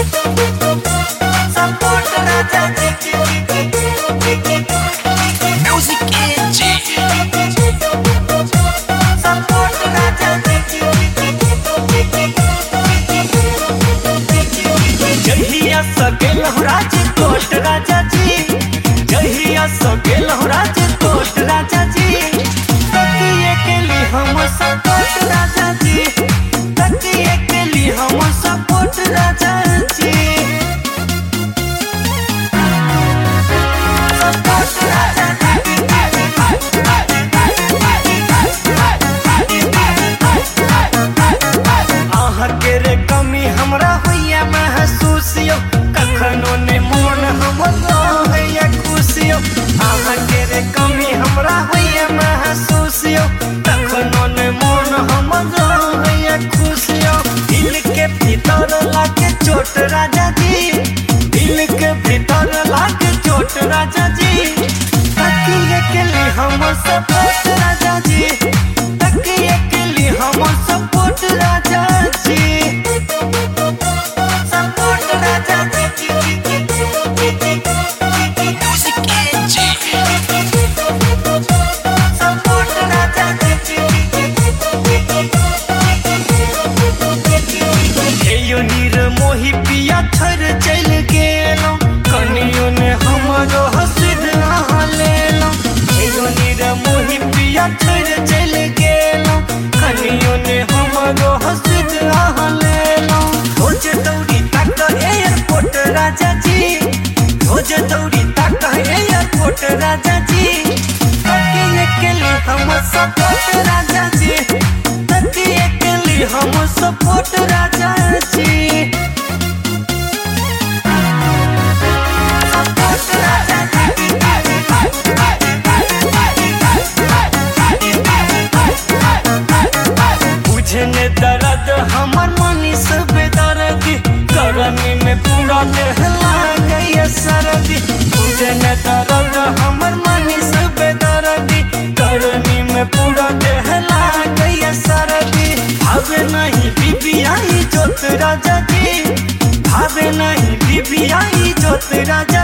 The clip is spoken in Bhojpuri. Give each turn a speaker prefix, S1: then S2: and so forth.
S1: Support राजा जी
S2: Music Edge.
S1: Support राजा जी जहिया सकेल हो राजकोट राजा जी जहिया सकेल हो राजकोट राजा जी तकिए के लिए हम सपोर्ट राजा जी तकिए के लिए हम सपोर्ट राजा जी सपोर्ट राजा आहा के रे कमी हमरा होइया महसूस यो कखनो ने मन हमरो होइया खुशी यो आहा के रे कमी हमरा होइया महसूस यो कखनो ने मन हमरो होइया खुशी यो दिल के भीतर लागे चोट राजा जी दिल के भीतर लागे चोट राजा जी तकिए के लिए हम सपोर्ट राजा जी तकिए के लिए हम सपोर्ट राजा जी सपोर्ट राजा जी
S2: Music Edge.
S1: सपोर्ट राजा जी हेयो नीर मोहि पिया थर चल गेलो कनियो ने हमरो हसिद लेलो हेयो नीर मोहि पिया थर चल गेलो कनियो ने हमरो हसिद लेलो रोज दौड़ी तक एयरपोर्ट राजा जी रोज दौड़ी तक एयरपोर्ट राजा जी तकिए के लिए हम सपोर्ट राजा जी तकिए के लिए हम सपोर्ट राजा जी सपोर्ट राजा बुझे ने दर्द हमर मनी सब दर्दी गर्मी में पूरा देह लागे सर्दी बुझे ने दर्द हमर मनी सब दर्दी गर्मी में पूरा देह लागे सर्दी भावे नहीं बीबी आई जोत राजा जी भावे नहीं बीबी आई जोत राजा